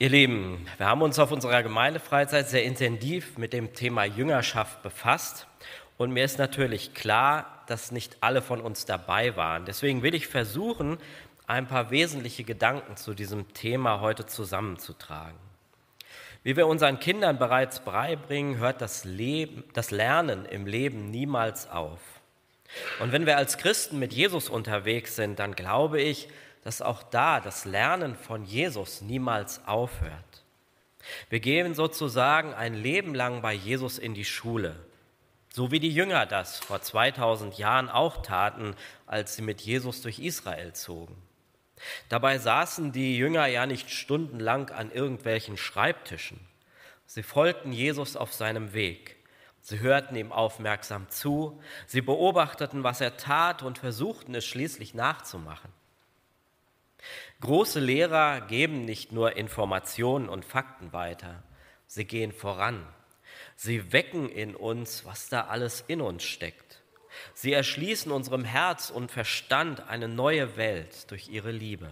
Ihr Lieben, wir haben uns auf unserer Gemeindefreizeit sehr intensiv mit dem Thema Jüngerschaft befasst und mir ist natürlich klar, dass nicht alle von uns dabei waren. Deswegen will ich versuchen, ein paar wesentliche Gedanken zu diesem Thema heute zusammenzutragen. Wie wir unseren Kindern bereits beibringen, hört das Lernen im Leben niemals auf. Und wenn wir als Christen mit Jesus unterwegs sind, dann glaube ich, dass auch da das Lernen von Jesus niemals aufhört. Wir gehen sozusagen ein Leben lang bei Jesus in die Schule, so wie die Jünger das vor 2000 Jahren auch taten, als sie mit Jesus durch Israel zogen. Dabei saßen die Jünger ja nicht stundenlang an irgendwelchen Schreibtischen. Sie folgten Jesus auf seinem Weg. Sie hörten ihm aufmerksam zu, sie beobachteten, was er tat und versuchten es schließlich nachzumachen. Große Lehrer geben nicht nur Informationen und Fakten weiter, sie gehen voran. Sie wecken in uns, was da alles in uns steckt. Sie erschließen unserem Herz und Verstand eine neue Welt durch ihre Liebe.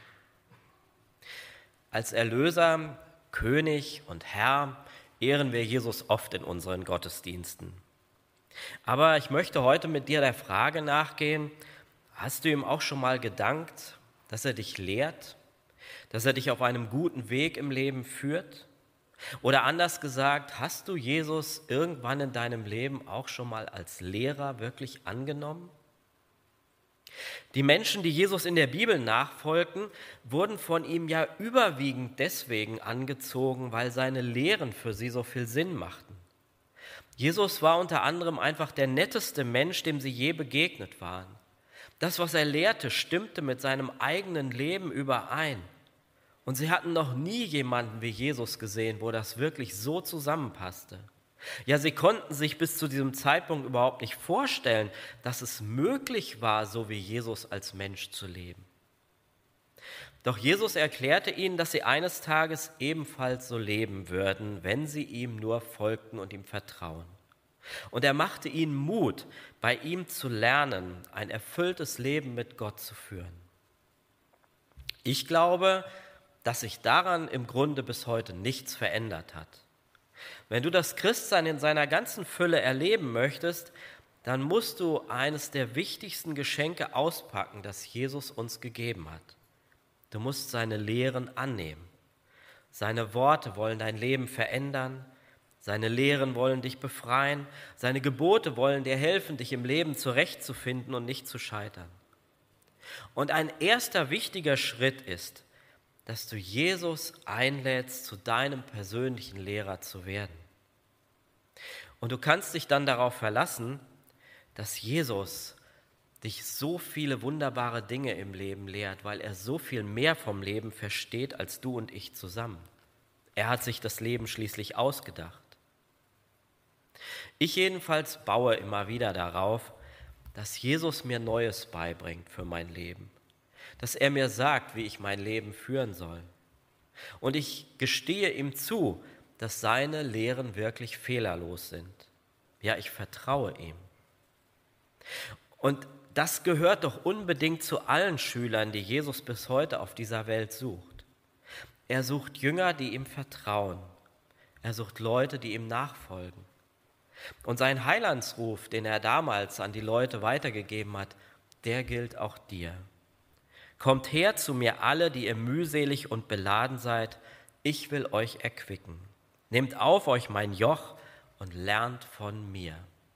Als Erlöser, König und Herr ehren wir Jesus oft in unseren Gottesdiensten. Aber ich möchte heute mit dir der Frage nachgehen, hast du ihm auch schon mal gedankt, dass er dich lehrt, dass er dich auf einem guten Weg im Leben führt? Oder anders gesagt, hast du Jesus irgendwann in deinem Leben auch schon mal als Lehrer wirklich angenommen? Die Menschen, die Jesus in der Bibel nachfolgten, wurden von ihm ja überwiegend deswegen angezogen, weil seine Lehren für sie so viel Sinn machten. Jesus war unter anderem einfach der netteste Mensch, dem sie je begegnet waren. Das, was er lehrte, stimmte mit seinem eigenen Leben überein. Und sie hatten noch nie jemanden wie Jesus gesehen, wo das wirklich so zusammenpasste. Ja, sie konnten sich bis zu diesem Zeitpunkt überhaupt nicht vorstellen, dass es möglich war, so wie Jesus als Mensch zu leben. Doch Jesus erklärte ihnen, dass sie eines Tages ebenfalls so leben würden, wenn sie ihm nur folgten und ihm vertrauen. Und er machte ihnen Mut, bei ihm zu lernen, ein erfülltes Leben mit Gott zu führen. Ich glaube, dass sich daran im Grunde bis heute nichts verändert hat. Wenn du das Christsein in seiner ganzen Fülle erleben möchtest, dann musst du eines der wichtigsten Geschenke auspacken, das Jesus uns gegeben hat. Du musst seine Lehren annehmen. Seine Worte wollen dein Leben verändern. Seine Lehren wollen dich befreien, seine Gebote wollen dir helfen, dich im Leben zurechtzufinden und nicht zu scheitern. Und ein erster wichtiger Schritt ist, dass du Jesus einlädst, zu deinem persönlichen Lehrer zu werden. Und du kannst dich dann darauf verlassen, dass Jesus dich so viele wunderbare Dinge im Leben lehrt, weil er so viel mehr vom Leben versteht als du und ich zusammen. Er hat sich das Leben schließlich ausgedacht. Ich jedenfalls baue immer wieder darauf, dass Jesus mir Neues beibringt für mein Leben, dass er mir sagt, wie ich mein Leben führen soll. Und ich gestehe ihm zu, dass seine Lehren wirklich fehlerlos sind. Ja, ich vertraue ihm. Und das gehört doch unbedingt zu allen Schülern, die Jesus bis heute auf dieser Welt sucht. Er sucht Jünger, die ihm vertrauen. Er sucht Leute, die ihm nachfolgen. Und sein Heilandsruf, den er damals an die Leute weitergegeben hat, der gilt auch dir. Kommt her zu mir alle, die ihr mühselig und beladen seid, ich will euch erquicken. Nehmt auf euch mein Joch und lernt von mir.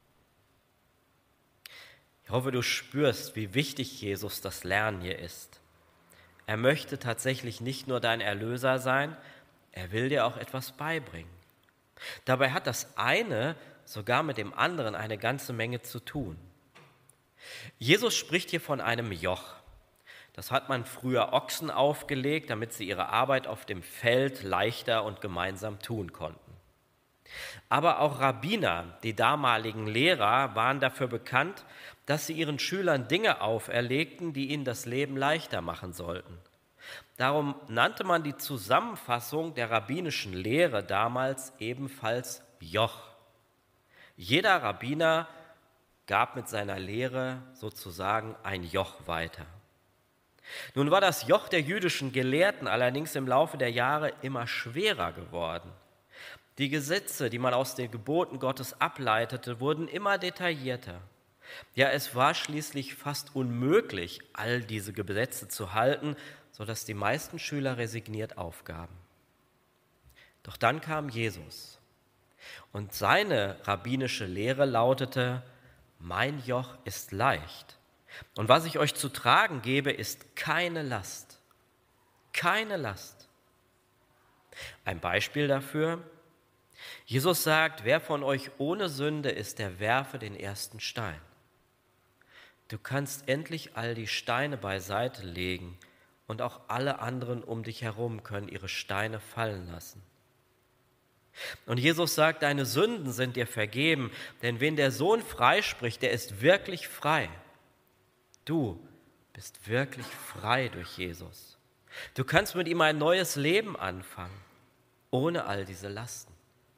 Ich hoffe, du spürst, wie wichtig Jesus das Lernen hier ist. Er möchte tatsächlich nicht nur dein Erlöser sein, er will dir auch etwas beibringen. Dabei hat das eine sogar mit dem anderen eine ganze Menge zu tun. Jesus spricht hier von einem Joch. Das hat man früher Ochsen aufgelegt, damit sie ihre Arbeit auf dem Feld leichter und gemeinsam tun konnten. Aber auch Rabbiner, die damaligen Lehrer, waren dafür bekannt, dass sie ihren Schülern Dinge auferlegten, die ihnen das Leben leichter machen sollten. Darum nannte man die Zusammenfassung der rabbinischen Lehre damals ebenfalls Joch. Jeder Rabbiner gab mit seiner Lehre sozusagen ein Joch weiter. Nun war das Joch der jüdischen Gelehrten allerdings im Laufe der Jahre immer schwerer geworden. Die Gesetze, die man aus den Geboten Gottes ableitete, wurden immer detaillierter. Ja, es war schließlich fast unmöglich, all diese Gesetze zu halten, sodass die meisten Schüler resigniert aufgaben. Doch dann kam Jesus und seine rabbinische Lehre lautete: Mein Joch ist leicht und was ich euch zu tragen gebe, ist keine Last. Keine Last. Ein Beispiel dafür: Jesus sagt, wer von euch ohne Sünde ist, der werfe den ersten Stein. Du kannst endlich all die Steine beiseite legen und auch alle anderen um dich herum können ihre Steine fallen lassen. Und Jesus sagt, deine Sünden sind dir vergeben, denn wen der Sohn freispricht, der ist wirklich frei. Du bist wirklich frei durch Jesus. Du kannst mit ihm ein neues Leben anfangen, ohne all diese Lasten.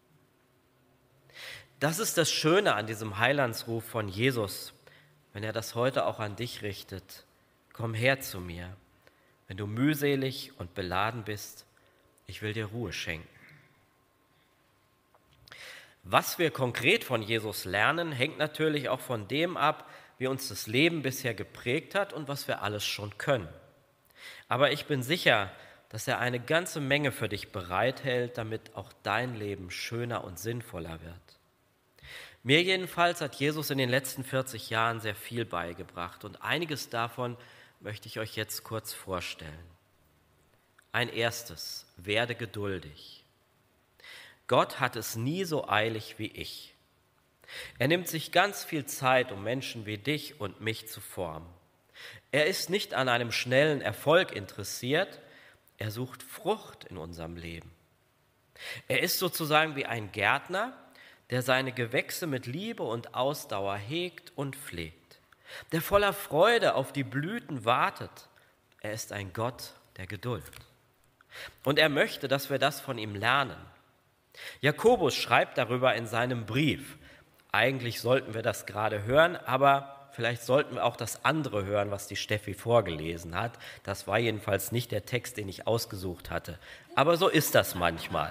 Das ist das Schöne an diesem Heilandsruf von Jesus, wenn er das heute auch an dich richtet. Komm her zu mir, wenn du mühselig und beladen bist, ich will dir Ruhe schenken. Was wir konkret von Jesus lernen, hängt natürlich auch von dem ab, wie uns das Leben bisher geprägt hat und was wir alles schon können. Aber ich bin sicher, dass er eine ganze Menge für dich bereithält, damit auch dein Leben schöner und sinnvoller wird. Mir jedenfalls hat Jesus in den letzten 40 Jahren sehr viel beigebracht und einiges davon möchte ich euch jetzt kurz vorstellen. Ein erstes: Werde geduldig. Gott hat es nie so eilig wie ich. Er nimmt sich ganz viel Zeit, um Menschen wie dich und mich zu formen. Er ist nicht an einem schnellen Erfolg interessiert, er sucht Frucht in unserem Leben. Er ist sozusagen wie ein Gärtner, der seine Gewächse mit Liebe und Ausdauer hegt und pflegt, der voller Freude auf die Blüten wartet. Er ist ein Gott der Geduld. Und er möchte, dass wir das von ihm lernen. Jakobus schreibt darüber in seinem Brief. Eigentlich sollten wir das gerade hören, aber vielleicht sollten wir auch das andere hören, was die Steffi vorgelesen hat. Das war jedenfalls nicht der Text, den ich ausgesucht hatte. Aber so ist das manchmal.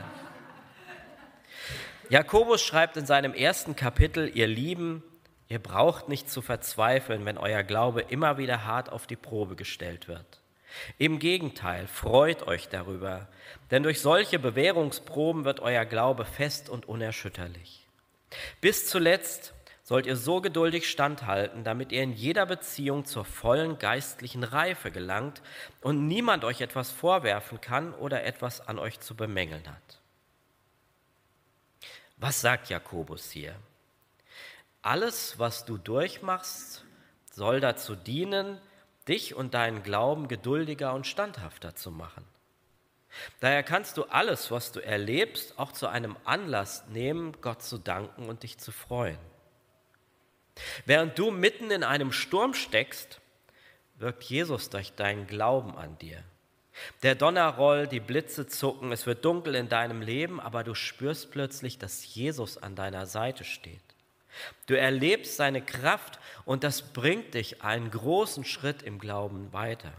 Jakobus schreibt in seinem 1. Kapitel: Ihr Lieben, ihr braucht nicht zu verzweifeln, wenn euer Glaube immer wieder hart auf die Probe gestellt wird. Im Gegenteil, freut euch darüber, denn durch solche Bewährungsproben wird euer Glaube fest und unerschütterlich. Bis zuletzt sollt ihr so geduldig standhalten, damit ihr in jeder Beziehung zur vollen geistlichen Reife gelangt und niemand euch etwas vorwerfen kann oder etwas an euch zu bemängeln hat. Was sagt Jakobus hier? Alles, was du durchmachst, soll dazu dienen, dich und deinen Glauben geduldiger und standhafter zu machen. Daher kannst du alles, was du erlebst, auch zu einem Anlass nehmen, Gott zu danken und dich zu freuen. Während du mitten in einem Sturm steckst, wirkt Jesus durch deinen Glauben an dir. Der Donner rollt, die Blitze zucken, es wird dunkel in deinem Leben, aber du spürst plötzlich, dass Jesus an deiner Seite steht. Du erlebst seine Kraft und das bringt dich einen großen Schritt im Glauben weiter.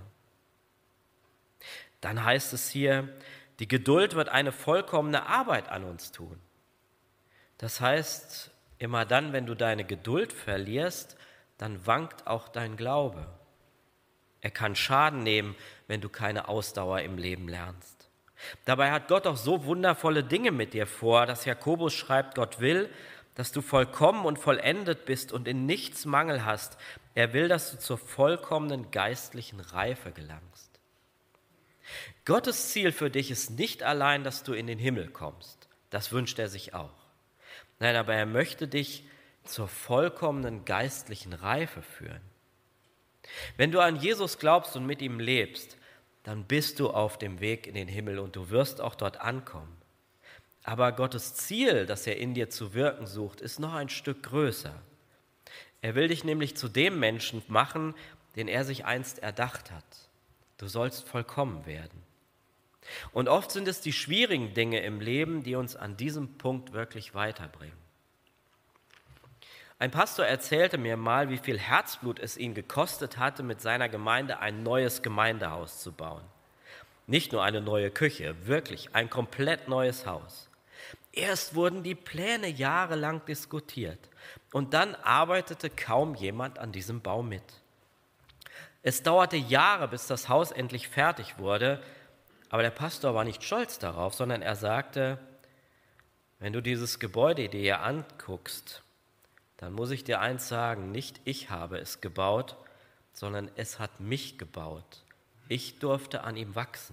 Dann heißt es hier, die Geduld wird eine vollkommene Arbeit an uns tun. Das heißt, immer dann, wenn du deine Geduld verlierst, dann wankt auch dein Glaube. Er kann Schaden nehmen, wenn du keine Ausdauer im Leben lernst. Dabei hat Gott auch so wundervolle Dinge mit dir vor, dass Jakobus schreibt, Gott will, dass du vollkommen und vollendet bist und in nichts Mangel hast. Er will, dass du zur vollkommenen geistlichen Reife gelangst. Gottes Ziel für dich ist nicht allein, dass du in den Himmel kommst. Das wünscht er sich auch. Nein, aber er möchte dich zur vollkommenen geistlichen Reife führen. Wenn du an Jesus glaubst und mit ihm lebst, dann bist du auf dem Weg in den Himmel und du wirst auch dort ankommen. Aber Gottes Ziel, das er in dir zu wirken sucht, ist noch ein Stück größer. Er will dich nämlich zu dem Menschen machen, den er sich einst erdacht hat. Du sollst vollkommen werden. Und oft sind es die schwierigen Dinge im Leben, die uns an diesem Punkt wirklich weiterbringen. Ein Pastor erzählte mir mal, wie viel Herzblut es ihn gekostet hatte, mit seiner Gemeinde ein neues Gemeindehaus zu bauen. Nicht nur eine neue Küche, wirklich ein komplett neues Haus. Erst wurden die Pläne jahrelang diskutiert und dann arbeitete kaum jemand an diesem Bau mit. Es dauerte Jahre, bis das Haus endlich fertig wurde, aber der Pastor war nicht stolz darauf, sondern er sagte, wenn du dieses Gebäude dir hier anguckst, dann muss ich dir eins sagen, nicht ich habe es gebaut, sondern es hat mich gebaut. Ich durfte an ihm wachsen.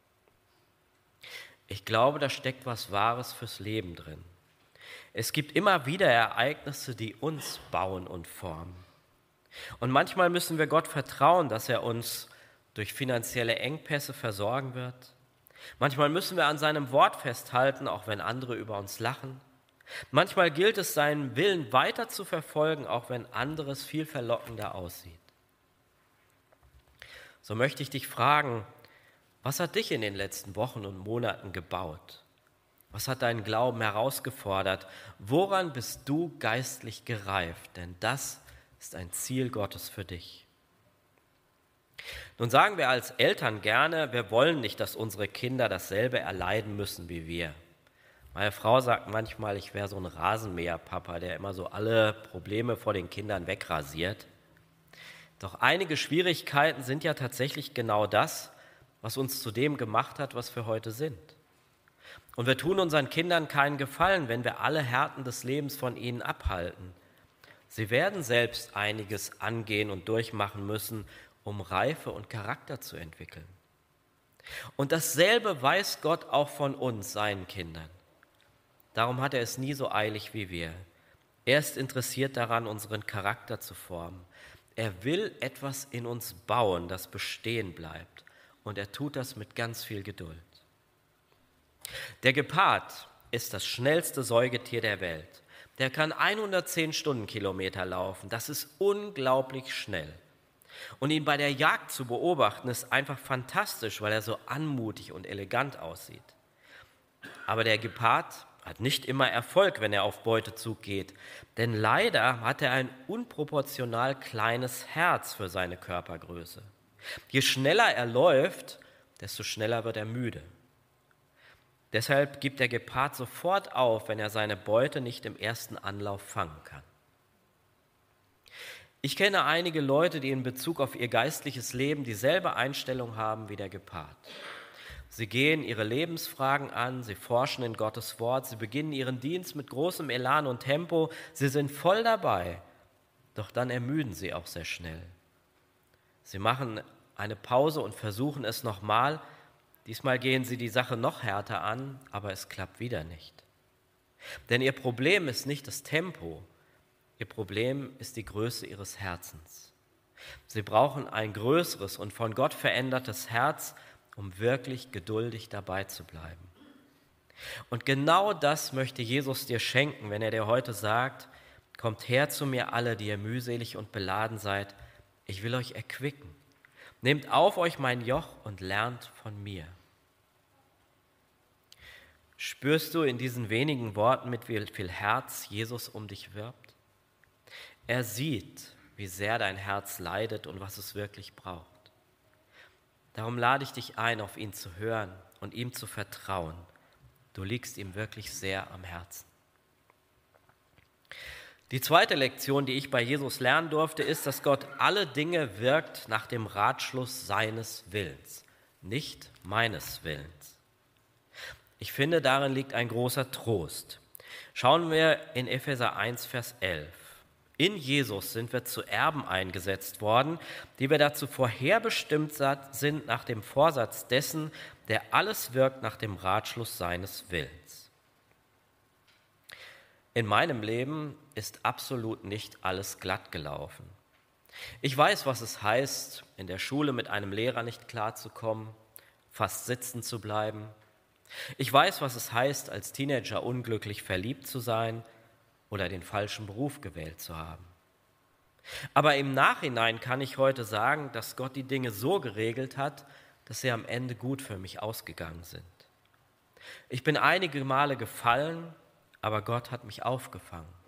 Ich glaube, da steckt was Wahres fürs Leben drin. Es gibt immer wieder Ereignisse, die uns bauen und formen. Und manchmal müssen wir Gott vertrauen, dass er uns durch finanzielle Engpässe versorgen wird. Manchmal müssen wir an seinem Wort festhalten, auch wenn andere über uns lachen. Manchmal gilt es, seinen Willen weiter zu verfolgen, auch wenn anderes viel verlockender aussieht. So möchte ich dich fragen, was hat dich in den letzten Wochen und Monaten gebaut? Was hat deinen Glauben herausgefordert? Woran bist du geistlich gereift? Denn das ist ein Ziel Gottes für dich. Nun sagen wir als Eltern gerne, wir wollen nicht, dass unsere Kinder dasselbe erleiden müssen wie wir. Meine Frau sagt manchmal, ich wäre so ein Rasenmäherpapa, der immer so alle Probleme vor den Kindern wegrasiert. Doch einige Schwierigkeiten sind ja tatsächlich genau das, was uns zu dem gemacht hat, was wir heute sind. Und wir tun unseren Kindern keinen Gefallen, wenn wir alle Härten des Lebens von ihnen abhalten. Sie werden selbst einiges angehen und durchmachen müssen, um Reife und Charakter zu entwickeln. Und dasselbe weiß Gott auch von uns, seinen Kindern. Darum hat er es nie so eilig wie wir. Er ist interessiert daran, unseren Charakter zu formen. Er will etwas in uns bauen, das bestehen bleibt. Und er tut das mit ganz viel Geduld. Der Gepard ist das schnellste Säugetier der Welt. Der kann 110 Stundenkilometer laufen. Das ist unglaublich schnell. Und ihn bei der Jagd zu beobachten, ist einfach fantastisch, weil er so anmutig und elegant aussieht. Aber der Gepard hat nicht immer Erfolg, wenn er auf Beutezug geht. Denn leider hat er ein unproportional kleines Herz für seine Körpergröße. Je schneller er läuft, desto schneller wird er müde. Deshalb gibt der Gepard sofort auf, wenn er seine Beute nicht im ersten Anlauf fangen kann. Ich kenne einige Leute, die in Bezug auf ihr geistliches Leben dieselbe Einstellung haben wie der Gepard. Sie gehen ihre Lebensfragen an, sie forschen in Gottes Wort, sie beginnen ihren Dienst mit großem Elan und Tempo, sie sind voll dabei, doch dann ermüden sie auch sehr schnell. Sie machen eine Pause und versuchen es nochmal. Diesmal gehen sie die Sache noch härter an, aber es klappt wieder nicht. Denn ihr Problem ist nicht das Tempo, ihr Problem ist die Größe ihres Herzens. Sie brauchen ein größeres und von Gott verändertes Herz, um wirklich geduldig dabei zu bleiben. Und genau das möchte Jesus dir schenken, wenn er dir heute sagt, kommt her zu mir alle, die ihr mühselig und beladen seid, ich will euch erquicken. Nehmt auf euch mein Joch und lernt von mir. Spürst du in diesen wenigen Worten, mit wie viel Herz Jesus um dich wirbt? Er sieht, wie sehr dein Herz leidet und was es wirklich braucht. Darum lade ich dich ein, auf ihn zu hören und ihm zu vertrauen. Du liegst ihm wirklich sehr am Herzen. Die zweite Lektion, die ich bei Jesus lernen durfte, ist, dass Gott alle Dinge wirkt nach dem Ratschluss seines Willens, nicht meines Willens. Ich finde, darin liegt ein großer Trost. Schauen wir in Epheser 1, Vers 11. In Jesus sind wir zu Erben eingesetzt worden, die wir dazu vorherbestimmt sind nach dem Vorsatz dessen, der alles wirkt nach dem Ratschluss seines Willens. In meinem Leben ist absolut nicht alles glatt gelaufen. Ich weiß, was es heißt, in der Schule mit einem Lehrer nicht klarzukommen, fast sitzen zu bleiben. Ich weiß, was es heißt, als Teenager unglücklich verliebt zu sein oder den falschen Beruf gewählt zu haben. Aber im Nachhinein kann ich heute sagen, dass Gott die Dinge so geregelt hat, dass sie am Ende gut für mich ausgegangen sind. Ich bin einige Male gefallen, aber Gott hat mich aufgefangen.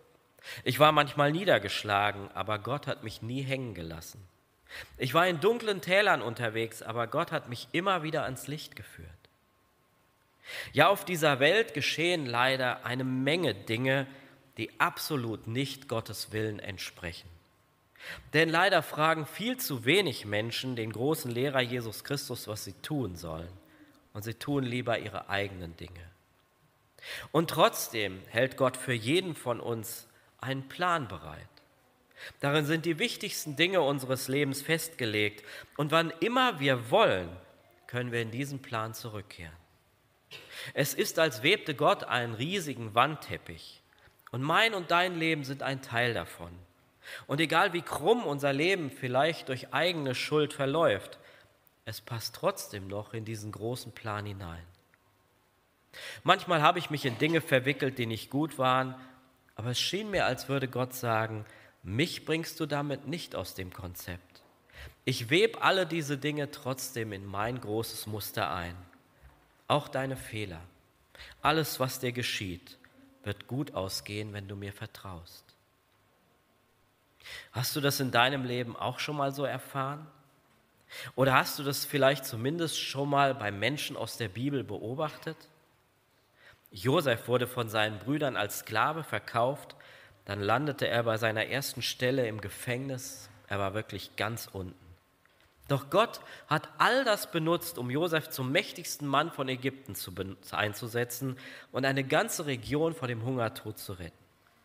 Ich war manchmal niedergeschlagen, aber Gott hat mich nie hängen gelassen. Ich war in dunklen Tälern unterwegs, aber Gott hat mich immer wieder ans Licht geführt. Ja, auf dieser Welt geschehen leider eine Menge Dinge, die absolut nicht Gottes Willen entsprechen. Denn leider fragen viel zu wenig Menschen den großen Lehrer Jesus Christus, was sie tun sollen. Und sie tun lieber ihre eigenen Dinge. Und trotzdem hält Gott für jeden von uns einen Plan bereit. Darin sind die wichtigsten Dinge unseres Lebens festgelegt. Und wann immer wir wollen, können wir in diesen Plan zurückkehren. Es ist, als webte Gott einen riesigen Wandteppich. Und mein und dein Leben sind ein Teil davon. Und egal wie krumm unser Leben vielleicht durch eigene Schuld verläuft, es passt trotzdem noch in diesen großen Plan hinein. Manchmal habe ich mich in Dinge verwickelt, die nicht gut waren, aber es schien mir, als würde Gott sagen, mich bringst du damit nicht aus dem Konzept. Ich webe alle diese Dinge trotzdem in mein großes Muster ein. Auch deine Fehler, alles, was dir geschieht, wird gut ausgehen, wenn du mir vertraust. Hast du das in deinem Leben auch schon mal so erfahren? Oder hast du das vielleicht zumindest schon mal bei Menschen aus der Bibel beobachtet? Josef wurde von seinen Brüdern als Sklave verkauft, dann landete er bei seiner ersten Stelle im Gefängnis. Er war wirklich ganz unten. Doch Gott hat all das benutzt, um Josef zum mächtigsten Mann von Ägypten einzusetzen und eine ganze Region vor dem Hungertod zu retten.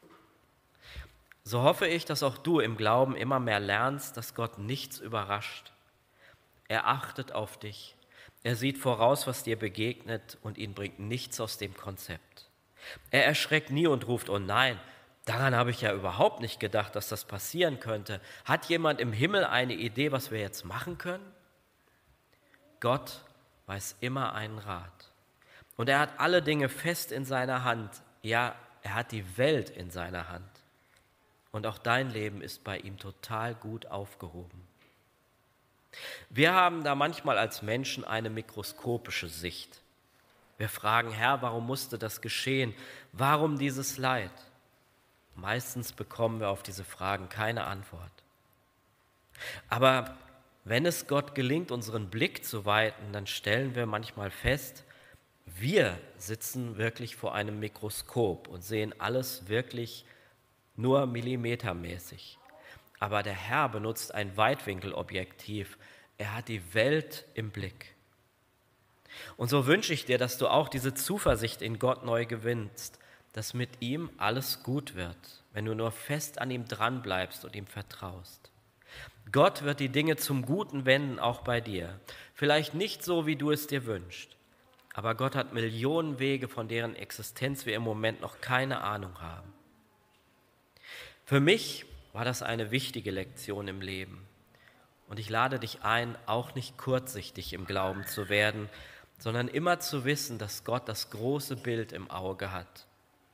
So hoffe ich, dass auch du im Glauben immer mehr lernst, dass Gott nichts überrascht. Er achtet auf dich, er sieht voraus, was dir begegnet und ihn bringt nichts aus dem Konzept. Er erschreckt nie und ruft, oh nein, daran habe ich ja überhaupt nicht gedacht, dass das passieren könnte. Hat jemand im Himmel eine Idee, was wir jetzt machen können? Gott weiß immer einen Rat. Und er hat alle Dinge fest in seiner Hand. Ja, er hat die Welt in seiner Hand. Und auch dein Leben ist bei ihm total gut aufgehoben. Wir haben da manchmal als Menschen eine mikroskopische Sicht. Wir fragen, Herr, warum musste das geschehen? Warum dieses Leid? Meistens bekommen wir auf diese Fragen keine Antwort. Aber wenn es Gott gelingt, unseren Blick zu weiten, dann stellen wir manchmal fest, wir sitzen wirklich vor einem Mikroskop und sehen alles wirklich nur millimetermäßig. Aber der Herr benutzt ein Weitwinkelobjektiv. Er hat die Welt im Blick. Und so wünsche ich dir, dass du auch diese Zuversicht in Gott neu gewinnst, dass mit ihm alles gut wird, wenn du nur fest an ihm dranbleibst und ihm vertraust. Gott wird die Dinge zum Guten wenden, auch bei dir. Vielleicht nicht so, wie du es dir wünschst, aber Gott hat Millionen Wege, von deren Existenz wir im Moment noch keine Ahnung haben. Für mich war das eine wichtige Lektion im Leben. Und ich lade dich ein, auch nicht kurzsichtig im Glauben zu werden, sondern immer zu wissen, dass Gott das große Bild im Auge hat.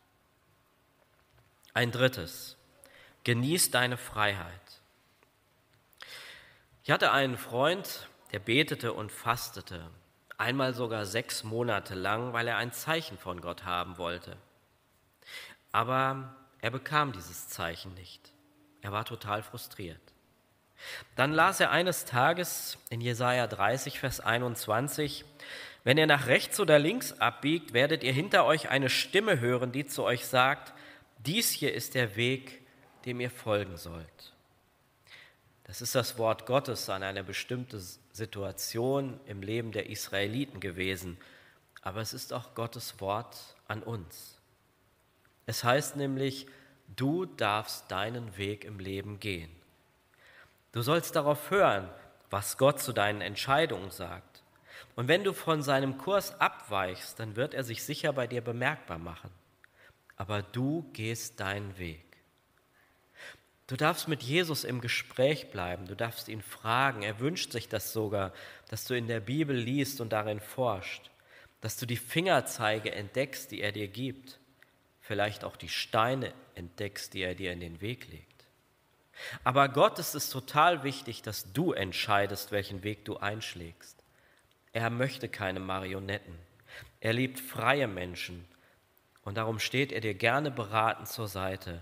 Ein drittes, genieß deine Freiheit. Ich hatte einen Freund, der betete und fastete, einmal sogar 6 Monate lang, weil er ein Zeichen von Gott haben wollte. Aber er bekam dieses Zeichen nicht. Er war total frustriert. Dann las er eines Tages in Jesaja 30, Vers 21, wenn ihr nach rechts oder links abbiegt, werdet ihr hinter euch eine Stimme hören, die zu euch sagt, dies hier ist der Weg, dem ihr folgen sollt. Das ist das Wort Gottes an eine bestimmte Situation im Leben der Israeliten gewesen, aber es ist auch Gottes Wort an uns. Es heißt nämlich, du darfst deinen Weg im Leben gehen. Du sollst darauf hören, was Gott zu deinen Entscheidungen sagt. Und wenn du von seinem Kurs abweichst, dann wird er sich sicher bei dir bemerkbar machen. Aber du gehst deinen Weg. Du darfst mit Jesus im Gespräch bleiben, du darfst ihn fragen. Er wünscht sich das sogar, dass du in der Bibel liest und darin forscht, dass du die Fingerzeige entdeckst, die er dir gibt. Vielleicht auch die Steine entdeckst, die er dir in den Weg legt. Aber Gott ist es total wichtig, dass du entscheidest, welchen Weg du einschlägst. Er möchte keine Marionetten. Er liebt freie Menschen und darum steht er dir gerne beratend zur Seite,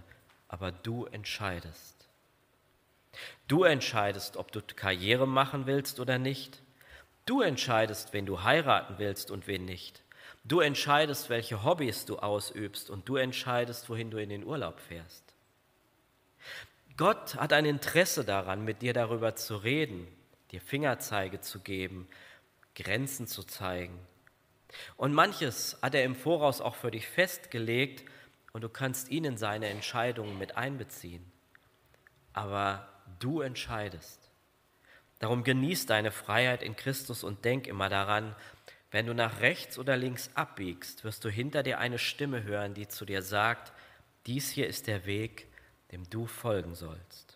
aber du entscheidest. Du entscheidest, ob du Karriere machen willst oder nicht. Du entscheidest, wen du heiraten willst und wen nicht. Du entscheidest, welche Hobbys du ausübst und du entscheidest, wohin du in den Urlaub fährst. Gott hat ein Interesse daran, mit dir darüber zu reden, dir Fingerzeige zu geben, Grenzen zu zeigen. Und manches hat er im Voraus auch für dich festgelegt und du kannst ihn in seine Entscheidungen mit einbeziehen. Aber du entscheidest. Darum genieß deine Freiheit in Christus und denk immer daran, wenn du nach rechts oder links abbiegst, wirst du hinter dir eine Stimme hören, die zu dir sagt, dies hier ist der Weg, dem du folgen sollst.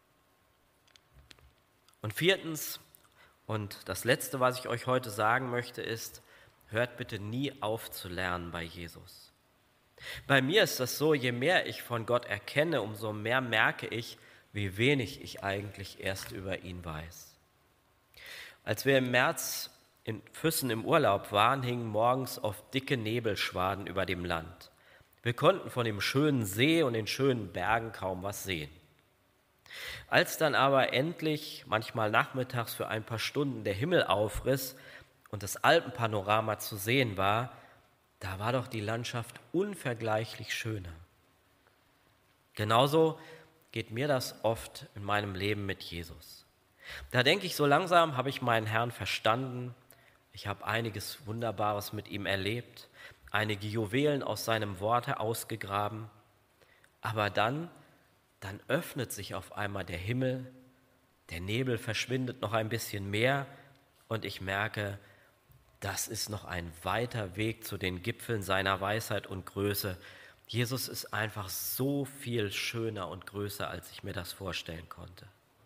Und viertens, und das Letzte, was ich euch heute sagen möchte, ist, hört bitte nie auf zu lernen bei Jesus. Bei mir ist das so, je mehr ich von Gott erkenne, umso mehr merke ich, wie wenig ich eigentlich erst über ihn weiß. Als wir im März in Füssen im Urlaub waren, hingen morgens oft dicke Nebelschwaden über dem Land. Wir konnten von dem schönen See und den schönen Bergen kaum was sehen. Als dann aber endlich, manchmal nachmittags für ein paar Stunden, der Himmel aufriss und das Alpenpanorama zu sehen war, da war doch die Landschaft unvergleichlich schöner. Genauso geht mir das oft in meinem Leben mit Jesus. Da denke ich, so langsam habe ich meinen Herrn verstanden. Ich habe einiges Wunderbares mit ihm erlebt, einige Juwelen aus seinem Worte ausgegraben. Aber dann öffnet sich auf einmal der Himmel, der Nebel verschwindet noch ein bisschen mehr und ich merke, das ist noch ein weiter Weg zu den Gipfeln seiner Weisheit und Größe. Jesus ist einfach so viel schöner und größer, als ich mir das vorstellen konnte.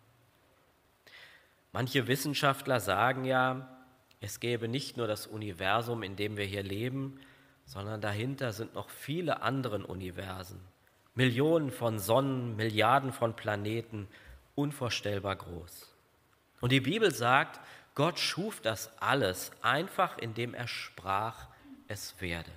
Manche Wissenschaftler sagen ja, es gäbe nicht nur das Universum, in dem wir hier leben, sondern dahinter sind noch viele andere Universen. Millionen von Sonnen, Milliarden von Planeten, unvorstellbar groß. Und die Bibel sagt, Gott schuf das alles einfach, indem er sprach, es werde.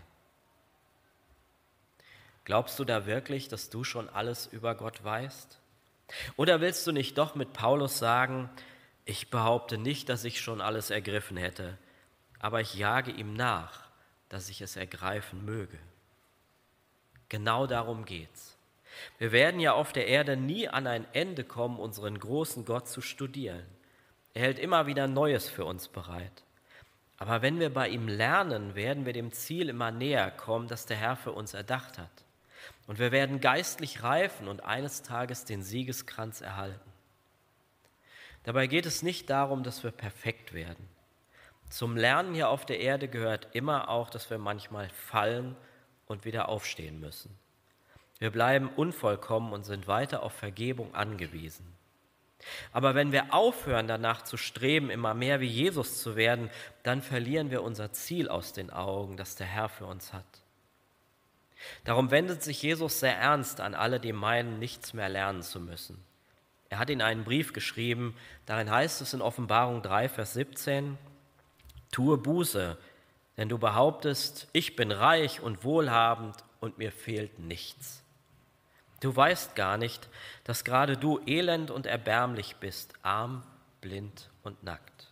Glaubst du da wirklich, dass du schon alles über Gott weißt? Oder willst du nicht doch mit Paulus sagen, ich behaupte nicht, dass ich schon alles ergriffen hätte, aber ich jage ihm nach, dass ich es ergreifen möge. Genau darum geht's. Wir werden ja auf der Erde nie an ein Ende kommen, unseren großen Gott zu studieren. Er hält immer wieder Neues für uns bereit. Aber wenn wir bei ihm lernen, werden wir dem Ziel immer näher kommen, das der Herr für uns erdacht hat. Und wir werden geistlich reifen und eines Tages den Siegeskranz erhalten. Dabei geht es nicht darum, dass wir perfekt werden. Zum Lernen hier auf der Erde gehört immer auch, dass wir manchmal fallen und wieder aufstehen müssen. Wir bleiben unvollkommen und sind weiter auf Vergebung angewiesen. Aber wenn wir aufhören, danach zu streben, immer mehr wie Jesus zu werden, dann verlieren wir unser Ziel aus den Augen, das der Herr für uns hat. Darum wendet sich Jesus sehr ernst an alle, die meinen, nichts mehr lernen zu müssen. Er hat ihnen einen Brief geschrieben, darin heißt es in Offenbarung 3, Vers 17, tue Buße, denn du behauptest, ich bin reich und wohlhabend und mir fehlt nichts. Du weißt gar nicht, dass gerade du elend und erbärmlich bist, arm, blind und nackt.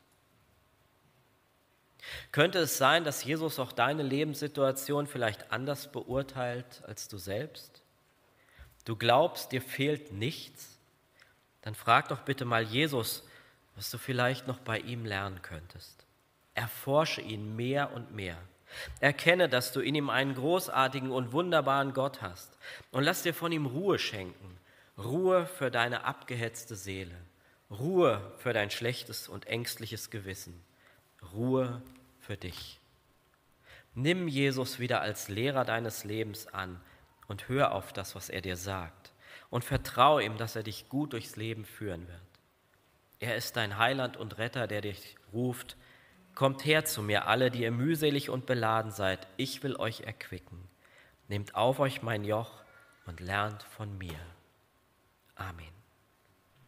Könnte es sein, dass Jesus auch deine Lebenssituation vielleicht anders beurteilt als du selbst? Du glaubst, dir fehlt nichts? Dann frag doch bitte mal Jesus, was du vielleicht noch bei ihm lernen könntest. Erforsche ihn mehr und mehr. Erkenne, dass du in ihm einen großartigen und wunderbaren Gott hast und lass dir von ihm Ruhe schenken. Ruhe für deine abgehetzte Seele. Ruhe für dein schlechtes und ängstliches Gewissen. Ruhe für dich. Nimm Jesus wieder als Lehrer deines Lebens an und hör auf das, was er dir sagt. Und vertraue ihm, dass er dich gut durchs Leben führen wird. Er ist dein Heiland und Retter, der dich ruft, kommt her zu mir, alle, die ihr mühselig und beladen seid, ich will euch erquicken. Nehmt auf euch mein Joch und lernt von mir. Amen.